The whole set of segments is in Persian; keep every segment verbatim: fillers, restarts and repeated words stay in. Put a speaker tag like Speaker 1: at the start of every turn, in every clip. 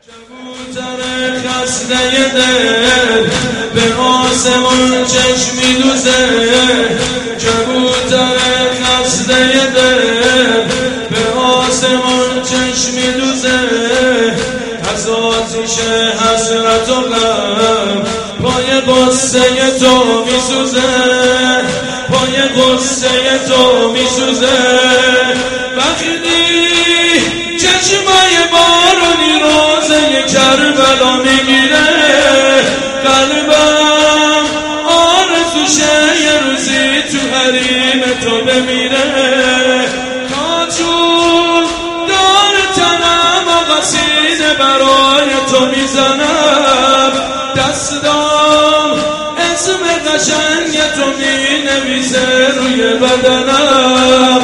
Speaker 1: کبوتر خسته دل به آسمون چشمی دوزه، کبوتر خسته دل به آسمون چشمی دوزه، از آتیش حسرت و غم پای قصه تو میسوزه، پای قصه تو میسوزه. وقتی چشمای بارونی روزه کربلا میگیره، قلبم آرزوشه یه روزی تو حریم تو بمیره. تا جون دار تنم آقا سینه برای تو میزنم، دستام اسم قشنگ تو می نویسه روی بدنم.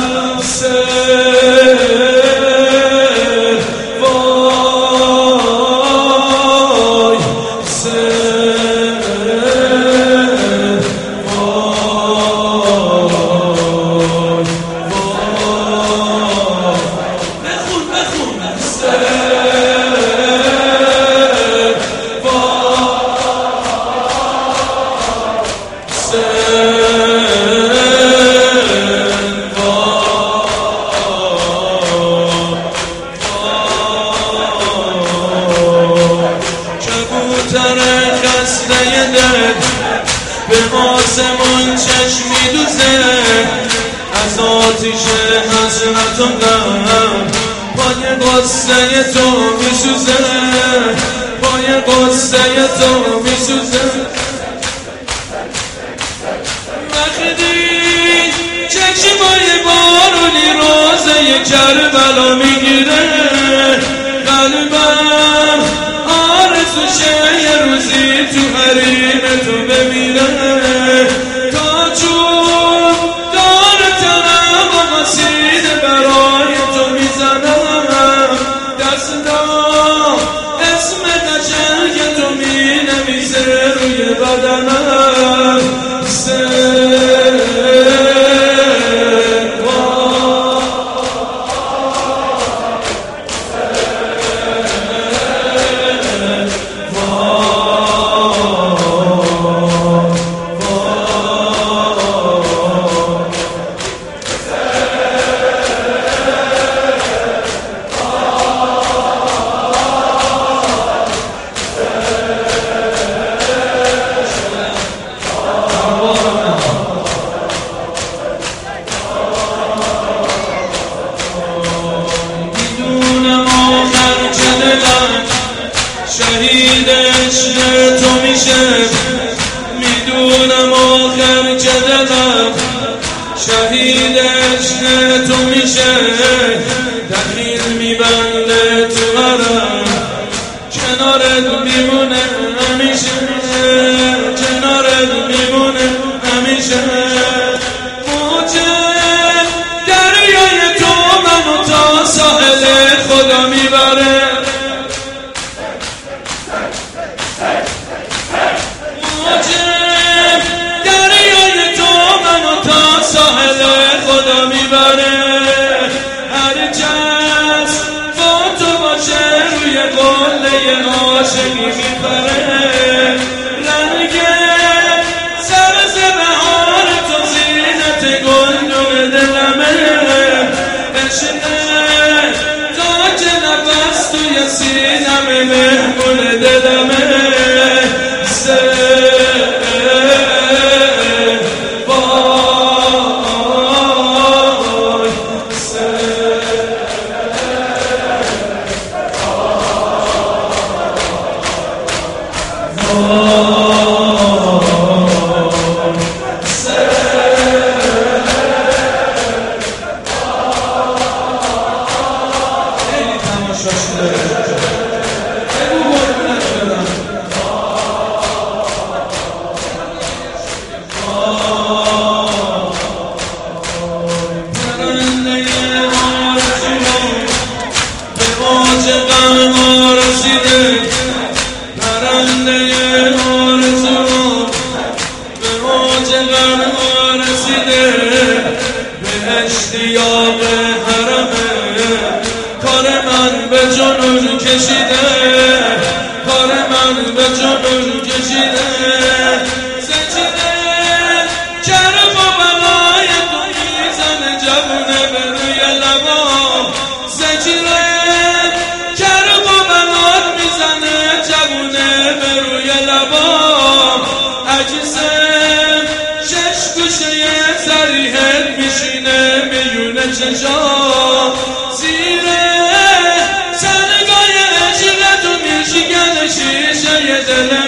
Speaker 1: کبوتر خسته دل به آسمون چشمی دوزه، از آتیش حسرت و غم پای قصه تو میسوزه، پای قصه تو میسوزه. وقتی چشمای بارونی روزه کربلا میگیره، قلبم آرزوشه یه روزی تو حریم تو بمیره. تا جون دار تنم آقا سینه برای تو میزنم، دستم اسم قشنگ تو می نویسه روی بدنم. شهید عشق تو میشه، میدونم آخر که دلم شهید عشق تو میشه. دخیل میبنده تو حرم، کنارت میمونه همیشه، کنارت میمونه همیشه. موج دریای تو منو تا ساحل خدا میبره، عاشقی میپره. رنگ سبز بهار تو زینت گلدون دلمه، عشق تاج نفس توی سینم مهمون دلمه. اشتیاق حرمه کار من به جنون کشیده. دلم